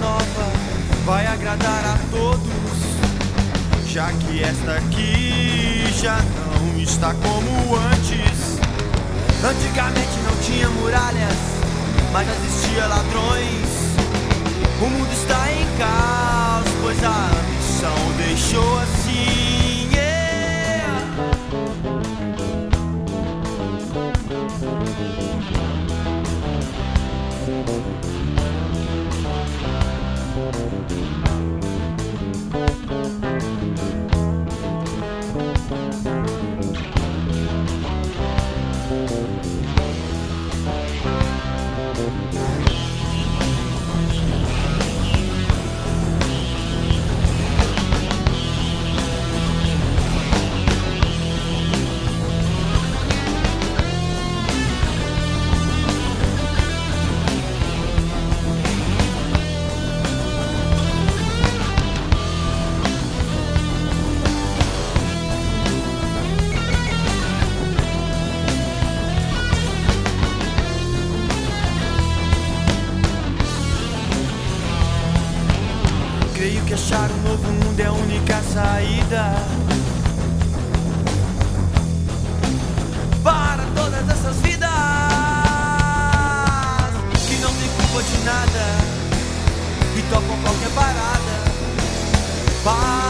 nova vai agradar a todos, já que esta aqui já não está como antes. Antigamente não tinha muralhas, mas existia ladrões. O mundo está em caos, pois a ambição deixou assim, yeah. Creio que achar um novo mundo é a única saída para todas essas vidas que não tem culpa de nada e topam qualquer parada.